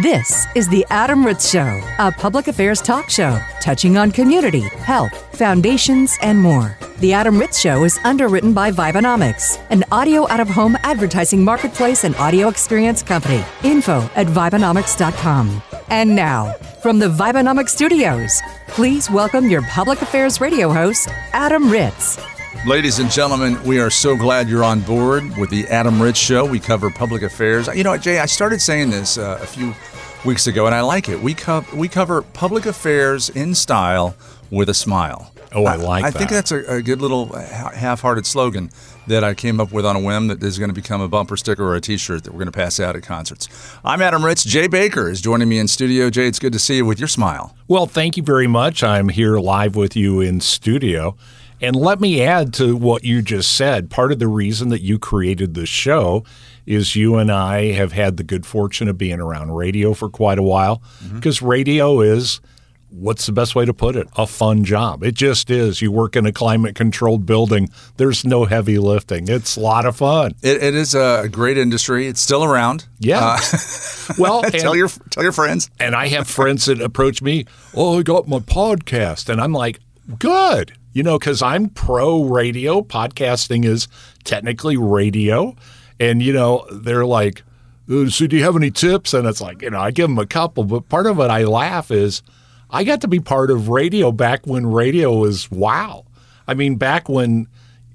This is The Adam Ritz Show, a public affairs talk show touching on community, health, foundations, and more. The Adam Ritz Show is underwritten by Vibenomics, an audio out-of-home advertising marketplace and audio experience company. info@Vibenomics.com. And now, from the Vibenomics studios, please welcome your public affairs radio host, Adam Ritz. Ladies and gentlemen, we are so glad you're on board with the Adam Ritz Show. We cover public affairs. You know, Jay, I started saying this a few weeks ago, and I like it. We cover public affairs in style with a smile. Oh, I like that. I think that's a good little half-hearted slogan that I came up with on a whim that is going to become a bumper sticker or a T-shirt that we're going to pass out at concerts. I'm Adam Ritz. Jay Baker is joining me in studio. Jay, it's good to see you with your smile. Well, thank you very much. I'm here live with you in studio. And let me add to what you just said. Part of the reason that you created the show is you and I have had the good fortune of being around radio for quite a while, because radio is, what's the best way to put it, a fun job. It just is. You work in a climate-controlled building. There's no heavy lifting. It's a lot of fun. It is a great industry. It's still around. Yeah. Well, tell your friends. And I have friends that approach me, oh, I got my podcast. And I'm like, good. You know, because I'm pro radio. Podcasting is technically radio. And, you know, they're like, so do you have any tips? And it's like, you know, I give them a couple. But part of it I laugh is I got to be part of radio back when radio was wow. I mean, back when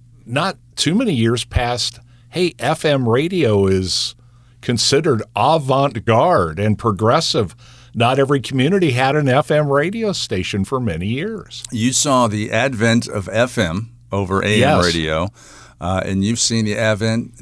not too many years past, hey, FM radio is considered avant-garde and progressive. Not every community had an FM radio station for many years. You saw the advent of FM over AM radio, and you've seen the advent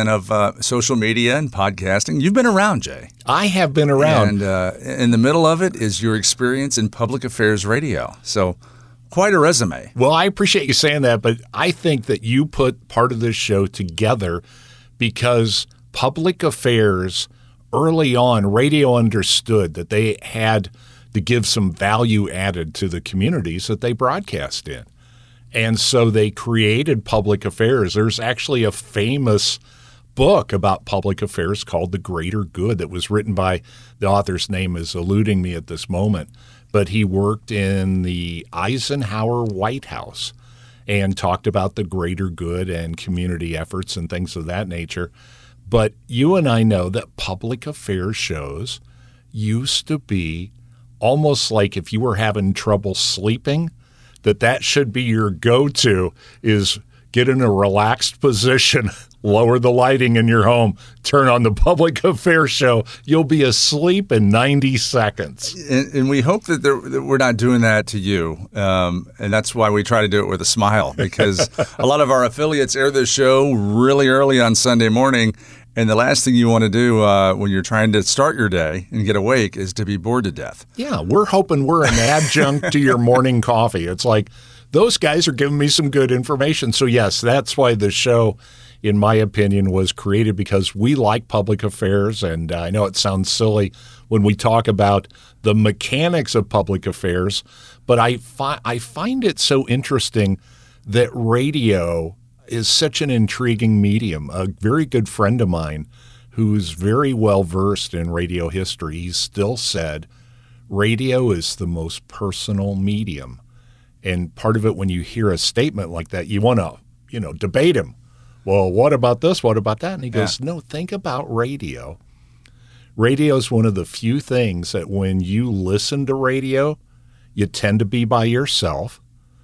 of social media and podcasting. You've been around, Jay. I have been around. And in the middle of it is your experience in public affairs radio. So quite a resume. Well, I appreciate you saying that, but I think that you put part of this show together because public affairs early on, radio understood that they had to give some value added to the communities that they broadcast in. And so they created public affairs. There's actually a famous book about public affairs called The Greater Good that was written by, the author's name is eluding me at this moment, but he worked in the Eisenhower White House and talked about the greater good and community efforts and things of that nature. But you and I know that public affairs shows used to be almost like if you were having trouble sleeping, that should be your go-to is get in a relaxed position, lower the lighting in your home, turn on the public affairs show. You'll be asleep in 90 seconds. And we hope that we're not doing that to you. And that's why we try to do it with a smile, because a lot of our affiliates air this show really early on Sunday morning. And the last thing you want to do when you're trying to start your day and get awake is to be bored to death. Yeah, we're hoping we're an adjunct to your morning coffee. It's like, those guys are giving me some good information. So yes, that's why the show, in my opinion, was created, because we like public affairs. And I know it sounds silly when we talk about the mechanics of public affairs, but I find it so interesting that radio is such an intriguing medium. A very good friend of mine who's very well versed in radio history, he still said radio is the most personal medium. And part of it, when you hear a statement like that, you want to, debate him. Well, what about this? What about that? And he goes, no, think about radio. Radio is one of the few things that when you listen to radio, you tend to be by yourself.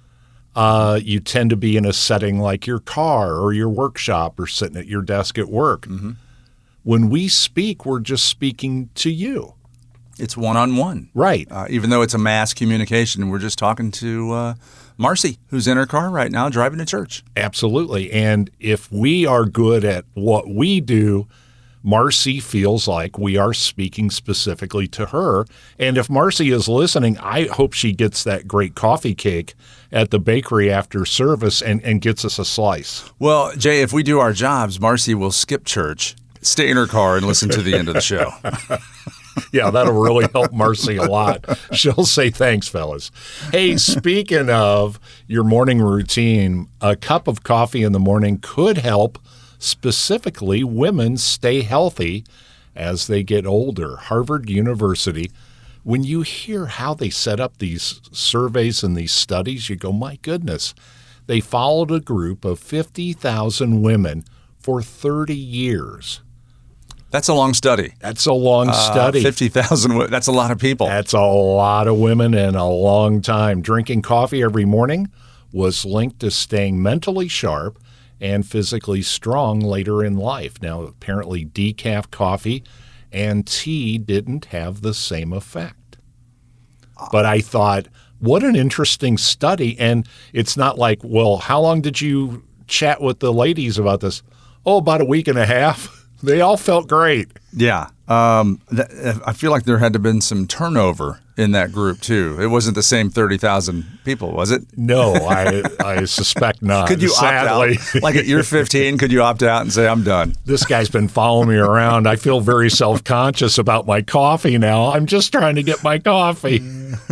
You tend to be in a setting like your car or your workshop or sitting at your desk at work. Mm-hmm. When we speak, we're just speaking to you. It's one-on-one. Right. Even though it's a mass communication, we're just talking to Marcy, who's in her car right now driving to church. Absolutely. And if we are good at what we do, Marcy feels like we are speaking specifically to her. And if Marcy is listening, I hope she gets that great coffee cake at the bakery after service and gets us a slice. Well, Jay, if we do our jobs, Marcy will skip church, stay in her car, and listen to the end of the show. Yeah, that'll really help Marcy a lot. She'll say, thanks, fellas. Hey, speaking of your morning routine, a cup of coffee in the morning could help specifically women stay healthy as they get older. Harvard University, when you hear how they set up these surveys and these studies, you go, my goodness. They followed a group of 50,000 women for 30 years. That's a long study. That's a long study. 50,000, that's a lot of people. That's a lot of women in a long time. Drinking coffee every morning was linked to staying mentally sharp and physically strong later in life. Now, apparently decaf coffee and tea didn't have the same effect. But I thought, what an interesting study. And it's not like, well, how long did you chat with the ladies about this? Oh, about a week and a half. They all felt great. Yeah. I feel like there had to have been some turnover in that group, too. It wasn't the same 30,000 people, was it? No, I suspect not. Could you sadly opt out? Like at year 15, could you opt out and say, I'm done? This guy's been following me around. I feel very self-conscious about my coffee now. I'm just trying to get my coffee.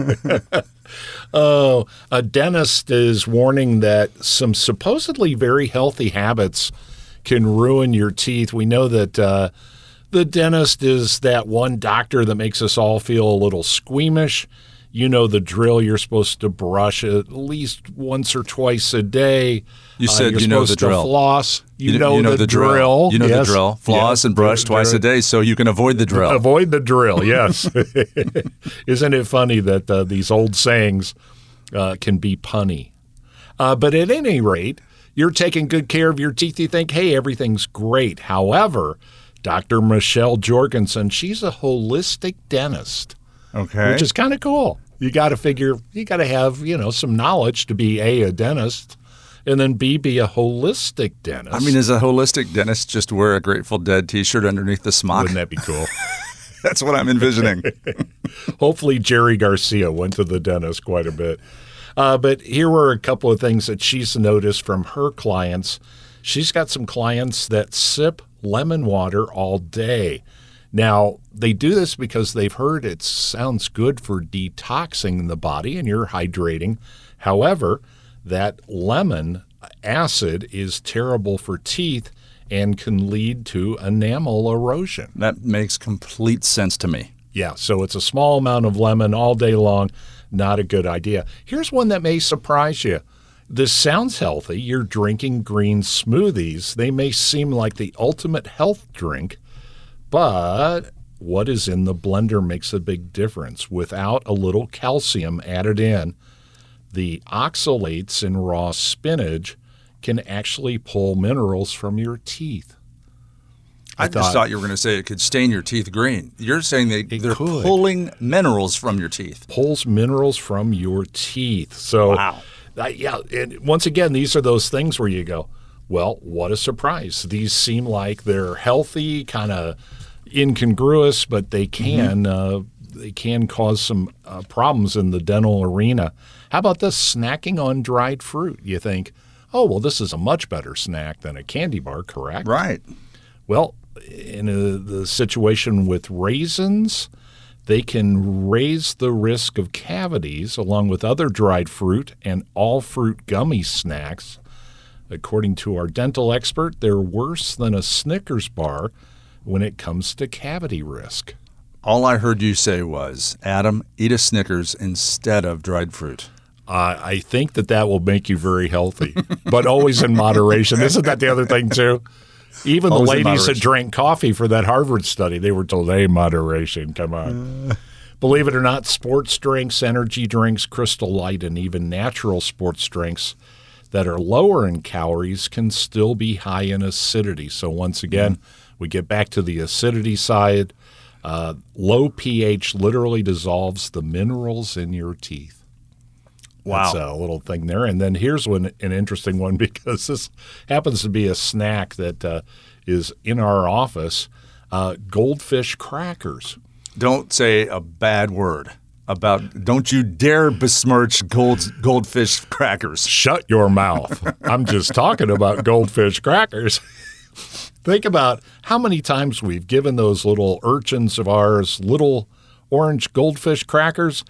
Oh, a dentist is warning that some supposedly very healthy habits can ruin your teeth. We know that the dentist is that one doctor that makes us all feel a little squeamish. You know the drill. You're supposed to brush at least once or twice a day. You said you're you know the supposed to drill. Floss. You know the drill. drill. You know Yes. the drill. Floss and brush twice a day so you can avoid the drill. Avoid the drill, yes. Isn't it funny that these old sayings can be punny? But at any rate, you're taking good care of your teeth. You think, hey, everything's great. However, Dr. Michelle Jorgensen, she's a holistic dentist, Okay. which is kind of cool. You got to figure, you got to have, some knowledge to be a dentist, and then B, be a holistic dentist. I mean, is a holistic dentist just wear a Grateful Dead T-shirt underneath the smock? Wouldn't that be cool? That's what I'm envisioning. Hopefully Jerry Garcia went to the dentist quite a bit. But here were a couple of things that she's noticed from her clients. She's got some clients that sip lemon water all day. Now, they do this because they've heard it sounds good for detoxing the body and you're hydrating. However, that lemon acid is terrible for teeth and can lead to enamel erosion. That makes complete sense to me. Yeah, so it's a small amount of lemon all day long. Not a good idea. Here's one that may surprise you. This sounds healthy. You're drinking green smoothies. They may seem like the ultimate health drink, but what is in the blender makes a big difference. Without a little calcium added in, the oxalates in raw spinach can actually pull minerals from your teeth. I just thought you were going to say it could stain your teeth green. You're saying they're could. pulling minerals from your teeth. Pulls minerals from your teeth. So, Wow. Yeah, and once again, these are those things where you go, well, what a surprise. These seem like they're healthy, kind of incongruous, but they can cause some problems in the dental arena. How about this, snacking on dried fruit? You think, oh, well, this is a much better snack than a candy bar, correct? Right. Well, in the situation with raisins, they can raise the risk of cavities along with other dried fruit and all fruit gummy snacks. According to our dental expert, they're worse than a Snickers bar when it comes to cavity risk. All I heard you say was, Adam, eat a Snickers instead of dried fruit. I think that will make you very healthy, but always in moderation. Isn't that the other thing, too? Even Always the in ladies that moderation. drank coffee for that Harvard study, they were told, hey, moderation, come on. Believe it or not, sports drinks, energy drinks, Crystal Light, and even natural sports drinks that are lower in calories can still be high in acidity. So once again, we get back to the acidity side. Low pH literally dissolves the minerals in your teeth. Wow. That's a little thing there. And then here's an interesting one because this happens to be a snack that is in our office, goldfish crackers. Don't say a bad word about, don't you dare besmirch goldfish crackers. Shut your mouth. I'm just talking about goldfish crackers. Think about how many times we've given those little urchins of ours little orange goldfish crackers.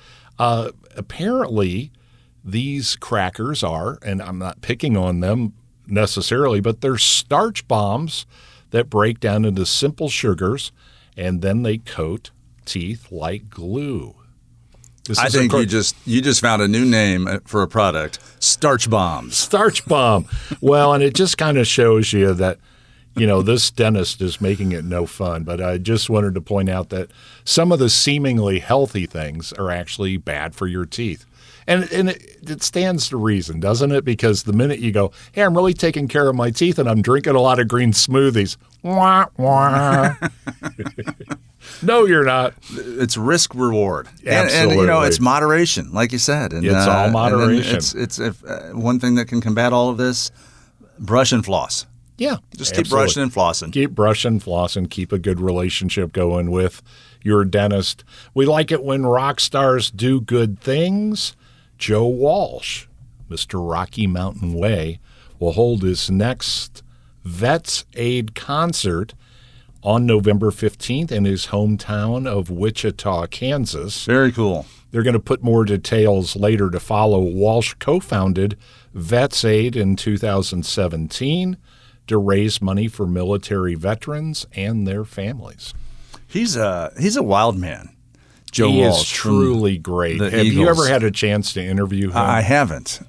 Apparently, these crackers are, and I'm not picking on them necessarily, but they're starch bombs that break down into simple sugars and then they coat teeth like glue. I think you just found a new name for a product, Starch Bombs. Starch Bomb. Well, and it just kind of shows you that, this dentist is making it no fun. But I just wanted to point out that some of the seemingly healthy things are actually bad for your teeth. And it stands to reason, doesn't it? Because the minute you go, hey, I'm really taking care of my teeth and I'm drinking a lot of green smoothies. Wah, wah. No, you're not. It's risk reward. Absolutely. And it's moderation, like you said. And, it's all moderation. It's one thing that can combat all of this, brush and floss. Yeah. Just keep brushing and flossing. Keep brushing, flossing, keep a good relationship going with your dentist. We like it when rock stars do good things. Joe Walsh, Mr. Rocky Mountain Way, will hold his next Vets Aid concert on November 15th in his hometown of Wichita, Kansas. Very cool. They're going to put more details later to follow. Walsh co-founded Vets Aid in 2017 to raise money for military veterans and their families. He's a wild man. Joe Walsh. He is truly great. Have you ever had a chance to interview him? I haven't.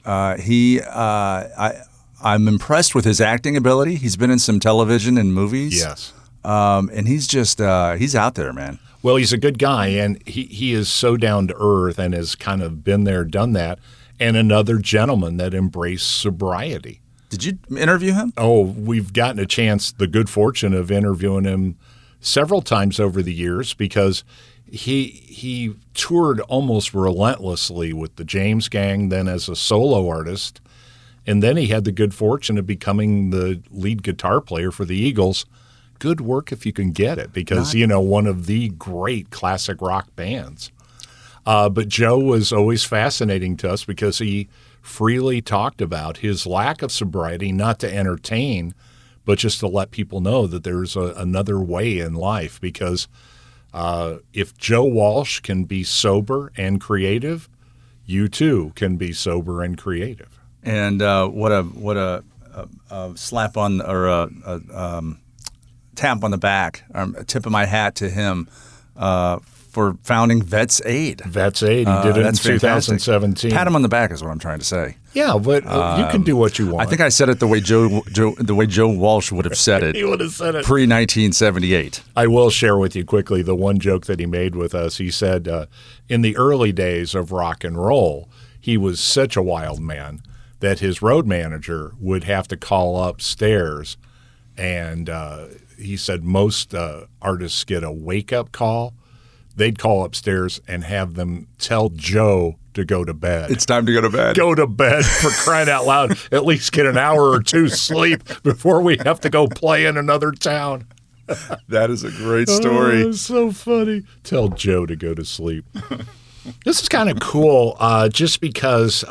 I'm impressed with his acting ability. He's been in some television and movies. Yes. And he's just he's out there, man. Well, he's a good guy, and he is so down to earth and has kind of been there, done that, and another gentleman that embraced sobriety. Did you interview him? Oh, we've gotten a chance, the good fortune of interviewing him several times over the years because he toured almost relentlessly with the James Gang, then as a solo artist, and then he had the good fortune of becoming the lead guitar player for the Eagles. Good work if you can get it because, one of the great classic rock bands. But Joe was always fascinating to us because he freely talked about his lack of sobriety, not to entertain, but just to let people know that there's another way in life because if Joe Walsh can be sober and creative, you too can be sober and creative. And what a slap on or a tap on the back, a tip of my hat to him for founding Vets Aid. Vets Aid. He did it in 2017. Pat him on the back is what I'm trying to say. Yeah, but you can do what you want. I think I said it the way Joe Walsh would have said it. He would have said it pre-1978. I will share with you quickly the one joke that he made with us. He said, in the early days of rock and roll, he was such a wild man that his road manager would have to call upstairs, and he said most artists get a wake-up call. They'd call upstairs and have them tell Joe to go to bed. It's time to go to bed. Go to bed, for crying out loud. At least get an hour or two sleep before we have to go play in another town. That is a great story. Oh, it's so funny. Tell Joe to go to sleep. This is kind of cool just because,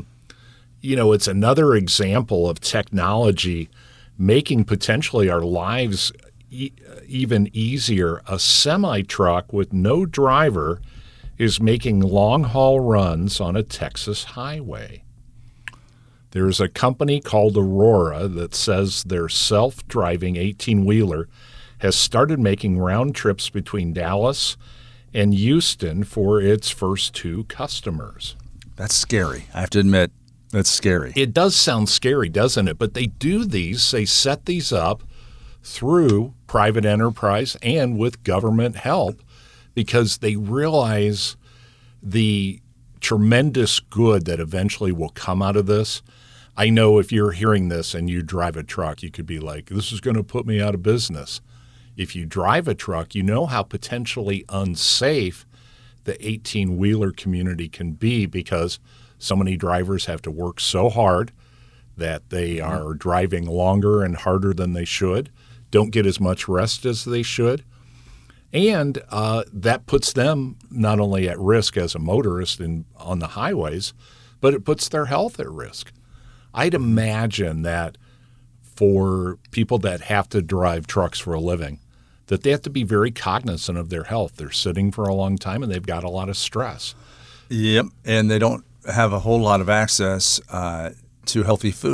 it's another example of technology making potentially our lives even easier. A semi-truck with no driver is making long-haul runs on a Texas highway. There's a company called Aurora that says their self-driving 18-wheeler has started making round trips between Dallas and Houston for its first 2 customers. That's scary. I have to admit, that's scary. It does sound scary, doesn't it? But they set these up through private enterprise and with government help because they realize the tremendous good that eventually will come out of this. I know if you're hearing this and you drive a truck, you could be like, this is going to put me out of business. If you drive a truck, you know how potentially unsafe the 18-wheeler community can be because so many drivers have to work so hard that they are driving longer and harder than they should, don't get as much rest as they should. And that puts them not only at risk as a motorist on the highways, but it puts their health at risk. I'd imagine that for people that have to drive trucks for a living, that they have to be very cognizant of their health. They're sitting for a long time and they've got a lot of stress. Yep, and they don't have a whole lot of access to healthy food.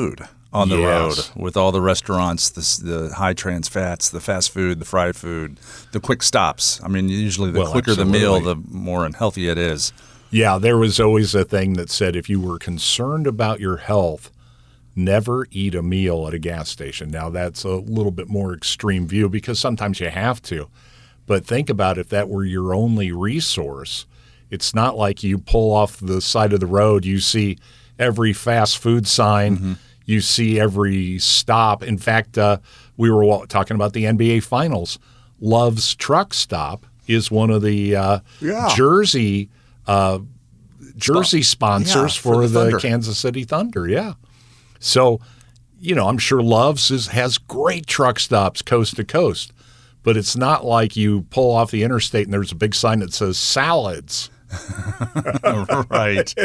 on the Yes. road with all the restaurants, the high trans fats, the fast food, the fried food, the quick stops. I mean, usually the Well, quicker the meal, absolutely. the more unhealthy it is. Yeah, there was always a thing that said if you were concerned about your health, never eat a meal at a gas station. Now, that's a little bit more extreme view because sometimes you have to. But think about if that were your only resource. It's not like you pull off the side of the road, you see every fast food sign, you see every stop. In fact, we were talking about the NBA Finals. Love's Truck Stop is one of the Jersey sponsors for the the Thunder. Kansas City Thunder. Yeah. So, I'm sure Love's has great truck stops coast to coast, but it's not like you pull off the interstate and there's a big sign that says salads. Right.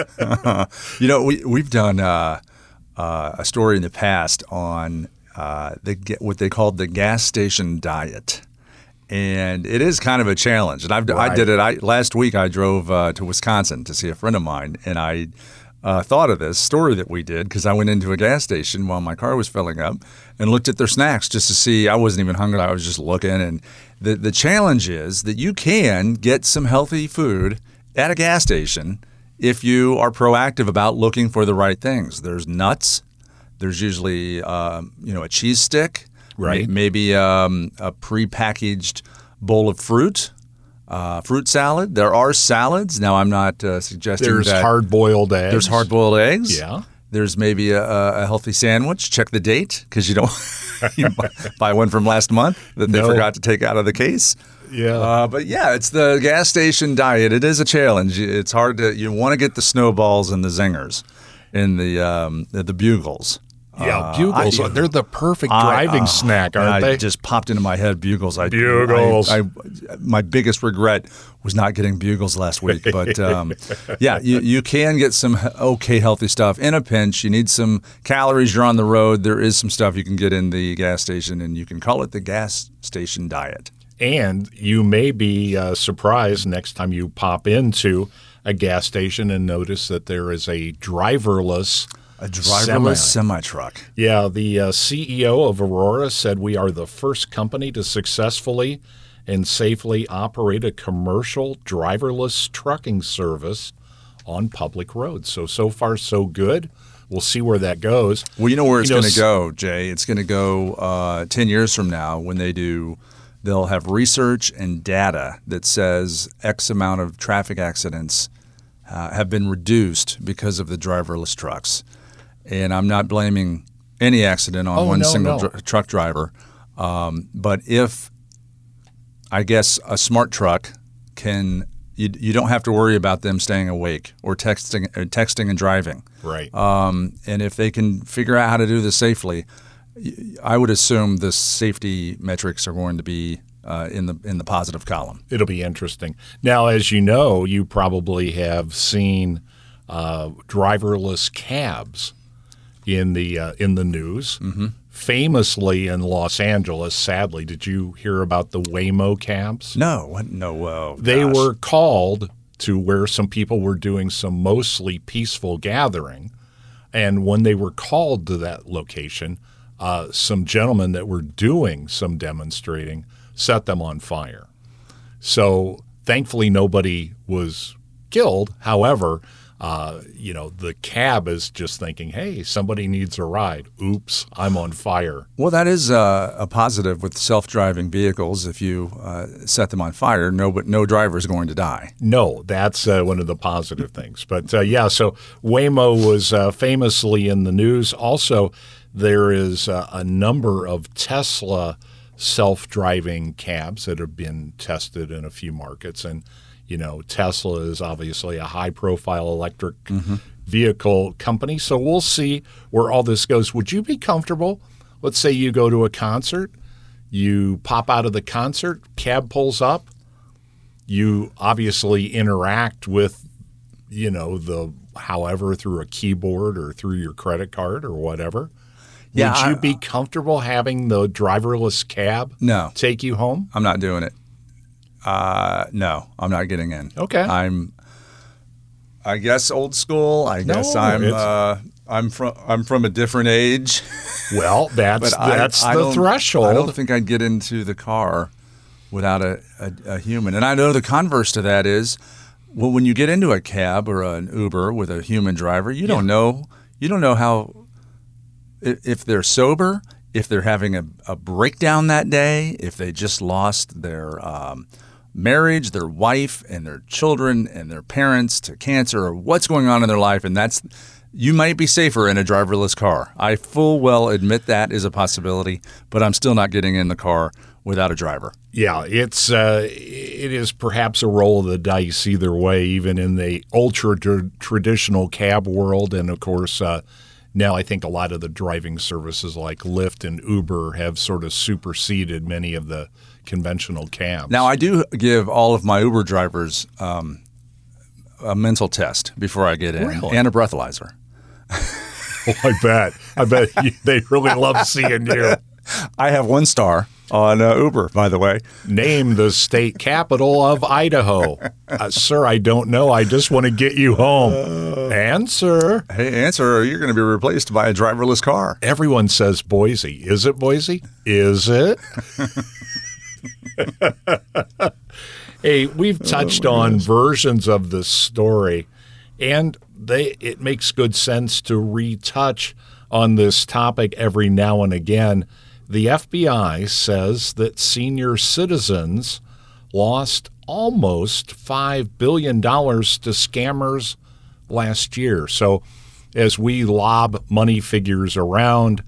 We've done a story in the past on what they called the gas station diet. And it is kind of a challenge. And I did it. Last week I drove to Wisconsin to see a friend of mine, and I thought of this story that we did because I went into a gas station while my car was filling up and looked at their snacks just to see. I wasn't even hungry. I was just looking. And the challenge is that you can get some healthy food at a gas station if you are proactive about looking for the right things. There's nuts. There's usually a cheese stick. Right. Maybe a prepackaged bowl of fruit. Fruit salad. There are salads. Now, I'm not suggesting There's that hard-boiled eggs. there's hard-boiled eggs. Yeah. There's maybe a healthy sandwich. Check the date because you don't you buy one from last month that they No. forgot to take out of the case. Yeah. But yeah, it's the gas station diet. It is a challenge. It's hard to. You want to get the snowballs and the zingers, and the bugles. Yeah, bugles. They're the perfect driving snack, aren't they? It just popped into my head, bugles. Bugles. My biggest regret was not getting bugles last week. But yeah, you can get some okay healthy stuff in a pinch. You need some calories. You're on the road. There is some stuff you can get in the gas station, and you can call it the gas station diet. And you may be surprised next time you pop into a gas station and notice that there is a driverless semi-truck. Yeah, the CEO of Aurora said we are the first company to successfully and safely operate a commercial driverless trucking service on public roads. So far, so good. We'll see where that goes. Well, you know where it's going to go, Jay. It's going to go 10 years from now when they'll have research and data that says X amount of traffic accidents have been reduced because of the driverless trucks. And I'm not blaming any accident on one single truck driver. But if, I guess, a smart truck you don't have to worry about them staying awake or texting and driving. Right. And if they can figure out how to do this safely, I would assume the safety metrics are going to be in the positive column. It'll be interesting. Now, as you know, you probably have seen driverless cabs in the news. Mm-hmm. Famously in Los Angeles, sadly, did you hear about the Waymo cabs? No. No. They were called to where some people were doing some mostly peaceful gathering. And when they were called to that location, some gentlemen that were doing some demonstrating set them on fire. So thankfully, nobody was killed. However, the cab is just thinking, hey, somebody needs a ride. Oops, I'm on fire. Well, that is a positive with self-driving vehicles. If you set them on fire, no driver is going to die. No, that's one of the positive things. But so Waymo was famously in the news. Also, there is a number of Tesla self-driving cabs that have been tested in a few markets. And Tesla is obviously a high-profile electric vehicle company, so we'll see where all this goes. Would you be comfortable? Let's say you go to a concert, you pop out of the concert, cab pulls up, you obviously interact with, however, through a keyboard or through your credit card or whatever. Yeah, Would you be comfortable having the driverless cab take you home? I'm not doing it. No, I'm not getting in. Okay. I guess old school. I'm I'm from a different age. Well, that's I the threshold. I don't think I'd get into the car without a human. And I know the converse to that is, well, when you get into a cab or an Uber with a human driver, you don't know how, if they're sober, if they're having a breakdown that day, if they just lost their marriage, their wife, and their children and their parents to cancer, or what's going on in their life. And you might be safer in a driverless car. I full well admit that is a possibility, but I'm still not getting in the car without a driver. Yeah, it is perhaps a roll of the dice either way, even in the ultra-traditional cab world. And, of course, now I think a lot of the driving services like Lyft and Uber have sort of superseded many of the conventional cabs. Now, I do give all of my Uber drivers a mental test before I get in, really? And a breathalyzer. Oh, I bet they really love seeing you. I have 1 star on Uber, by the way. Name the state capital of Idaho. Sir, I don't know. I just want to get you home. Answer. Hey, answer, or you're going to be replaced by a driverless car. Everyone says Boise. Is it Boise? Is it? Hey, we've touched on versions of this story, and it makes good sense to retouch on this topic every now and again. The FBI says that senior citizens lost almost $5 billion to scammers last year. So as we lob money figures around,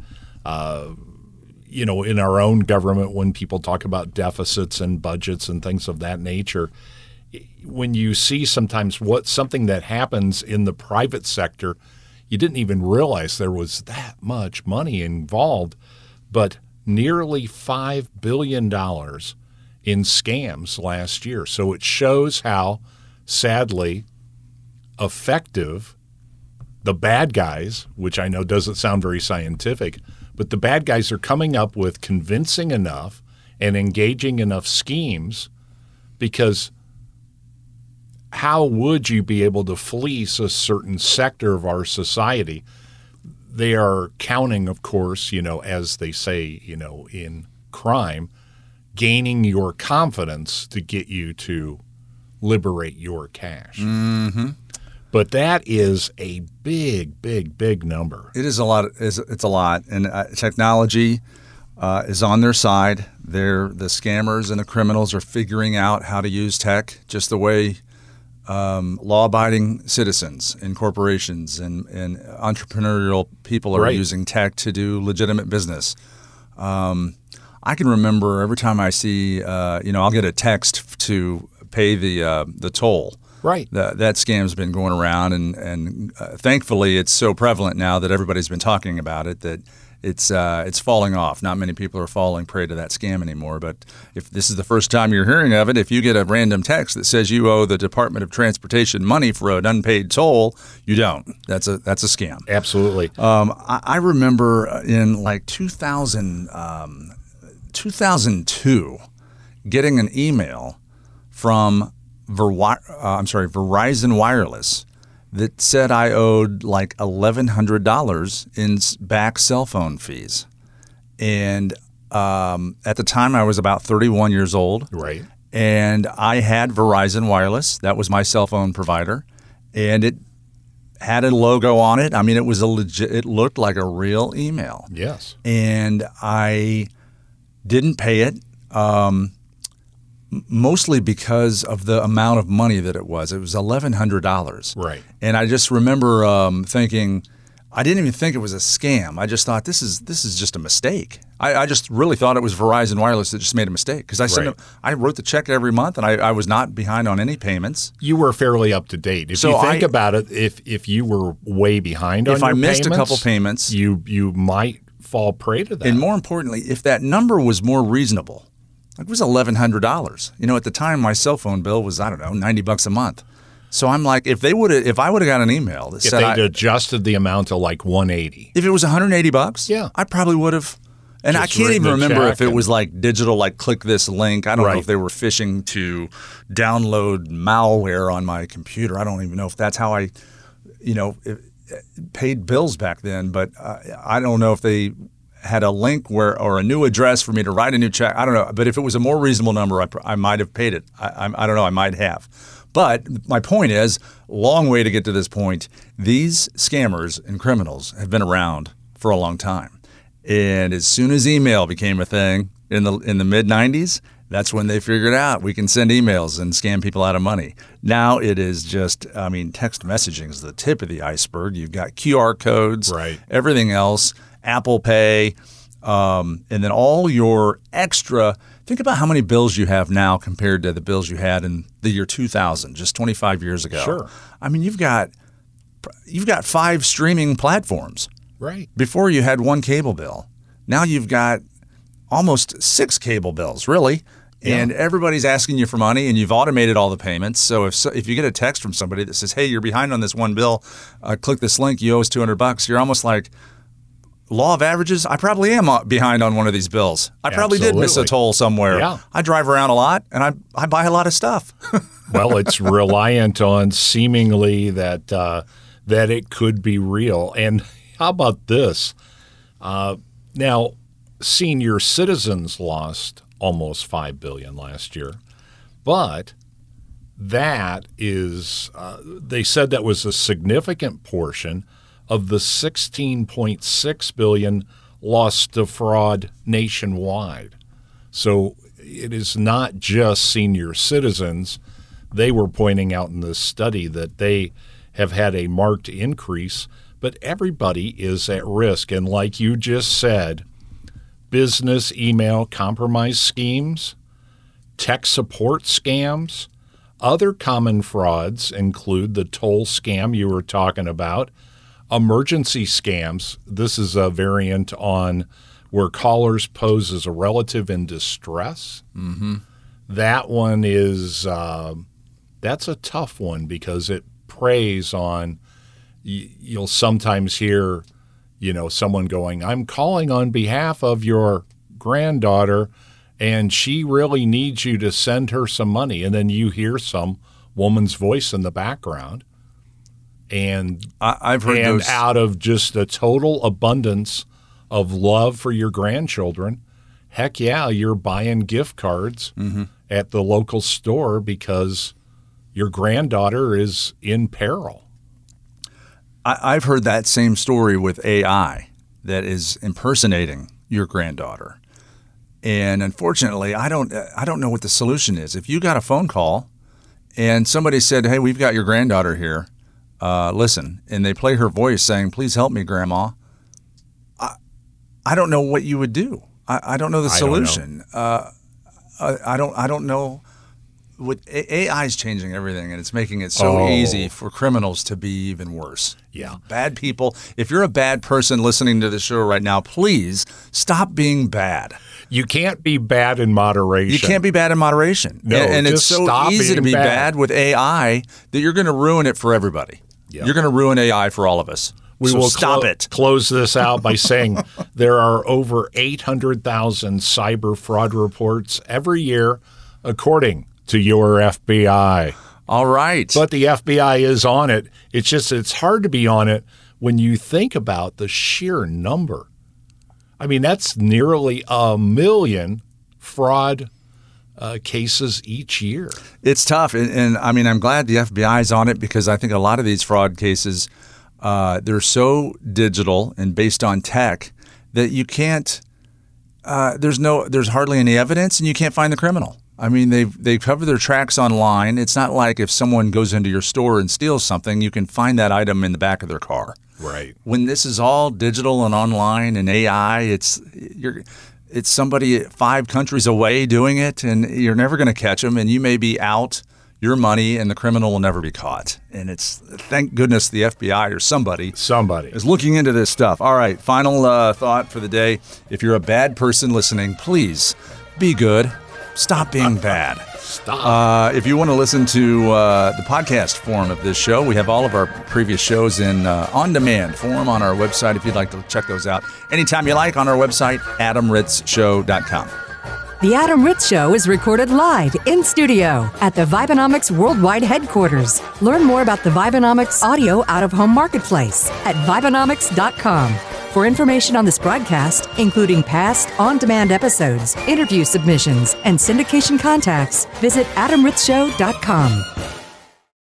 in our own government, when people talk about deficits and budgets and things of that nature, when you see sometimes something that happens in the private sector, you didn't even realize there was that much money involved, but nearly $5 billion in scams last year. So it shows how, sadly, effective the bad guys, which I know doesn't sound very scientific, but the bad guys are coming up with convincing enough and engaging enough schemes, because how would you be able to fleece a certain sector of our society? They are counting, of course, as they say, in crime, gaining your confidence to get you to liberate your cash. Mm-hmm. But that is a big, big, big number. It is a lot. It's a lot. And technology is on their side. The scammers and the criminals are figuring out how to use tech just the way law-abiding citizens and corporations and entrepreneurial people are using tech to do legitimate business. I can remember every time I see, I'll get a text to pay the toll. Right. That scam's been going around, and thankfully it's so prevalent now that everybody's been talking about it that it's falling off. Not many people are falling prey to that scam anymore. But if this is the first time you're hearing of it, if you get a random text that says you owe the Department of Transportation money for an unpaid toll, you don't. That's a scam. Absolutely. I remember in like 2002 getting an email from Verizon Wireless that said I owed like $1,100 in back cell phone fees. And at the time, I was about 31 years old. Right. And I had Verizon Wireless. That was my cell phone provider. And it had a logo on it. I mean, it was it looked like a real email. Yes. And I didn't pay it. Mostly because of the amount of money that it was. It was $1,100. Right. And I just remember thinking, I didn't even think it was a scam. I just thought this is just a mistake. I just really thought it was Verizon Wireless that just made a mistake, because I wrote the check every month and I was not behind on any payments. You were fairly up to date. If you think about it, if you were way behind on your payments, if I missed a couple payments, you might fall prey to that. And more importantly, if that number was more reasonable. It was $1,100. At the time, my cell phone bill was, I don't know, $90 a month. So I'm like, if I would have got an email that said they'd adjusted the amount to like $180. If it was $180, yeah, I probably would have. And I can't even remember if it was like digital, like click this link. I don't know if they were phishing to download malware on my computer. I don't even know if that's how I, paid bills back then, but I don't know if they had a link or a new address for me to write a new check. I don't know. But if it was a more reasonable number, I might have paid it. I don't know. I might have. But my point is, long way to get to this point. These scammers and criminals have been around for a long time. And as soon as email became a thing in the mid-'90s, that's when they figured out we can send emails and scam people out of money. Now it is just, text messaging is the tip of the iceberg. You've got QR codes, right, everything else, Apple Pay, and then all your extra. Think about how many bills you have now compared to the bills you had in the year 2000, just 25 years ago. Sure. You've got 5 streaming platforms. Right. Before you had 1 cable bill. Now you've got almost 6 cable bills, really. Yeah. And everybody's asking you for money, and you've automated all the payments. So if you get a text from somebody that says, "Hey, you're behind on this one bill, click this link, you owe us $200," you're almost like, law of averages, I probably am behind on one of these bills. I probably did miss a toll somewhere. Yeah. I drive around a lot, and I buy a lot of stuff. Well, it's reliant on seemingly that it could be real. And how about this? Now, senior citizens lost almost $5 billion last year, but that is, they said that was a significant portion of the $16.6 billion lost to fraud nationwide. So it is not just senior citizens. They were pointing out in this study that they have had a marked increase, but everybody is at risk. And like you just said, business email compromise schemes, tech support scams, other common frauds include the toll scam you were talking about, emergency scams. This is a variant on where callers pose as a relative in distress. Mm-hmm. That one is that's a tough one because it preys on. You'll sometimes hear, someone going, "I'm calling on behalf of your granddaughter, and she really needs you to send her some money," and then you hear some woman's voice in the background. And I've heard those. Out of just a total abundance of love for your grandchildren, heck yeah, you're buying gift cards at the local store because your granddaughter is in peril. I've heard that same story with AI that is impersonating your granddaughter. And unfortunately, I don't know what the solution is. If you got a phone call and somebody said, "Hey, we've got your granddaughter here. Listen," and they play her voice saying, "Please help me, Grandma." I don't know what you would do. I don't know the solution. I don't know. With AI is changing everything, and it's making it so easy for criminals to be even worse. Yeah. Bad people. If you're a bad person listening to the show right now, please stop being bad. You can't be bad in moderation. You can't be bad in moderation. No, and it's so easy to be bad with AI that you're going to ruin it for everybody. Yep. You're going to ruin AI for all of us. We will stop it. Close this out by saying there are over 800,000 cyber fraud reports every year, according to your FBI. All right. But the FBI is on it. It's hard to be on it when you think about the sheer number. That's nearly 1 million fraud cases each year. It's tough. And I'm glad the FBI is on it because I think a lot of these fraud cases, they're so digital and based on tech that you can't, there's hardly any evidence and you can't find the criminal. They cover their tracks online. It's not like if someone goes into your store and steals something, you can find that item in the back of their car. Right. When this is all digital and online and AI, it's somebody 5 countries away doing it, and you're never going to catch them, and you may be out your money, and the criminal will never be caught. And it's thank goodness the FBI or somebody is looking into this stuff. All right, final thought for the day. If you're a bad person listening, please be good. Stop being bad. Stop. If you want to listen to the podcast form of this show, we have all of our previous shows in on-demand form on our website if you'd like to check those out anytime you like on our website, adamritzshow.com. The Adam Ritz Show is recorded live in studio at the Vibenomics Worldwide Headquarters. Learn more about the Vibenomics Audio Out-of-Home Marketplace at Vibenomics.com. For information on this broadcast, including past on-demand episodes, interview submissions, and syndication contacts, visit AdamRitzShow.com.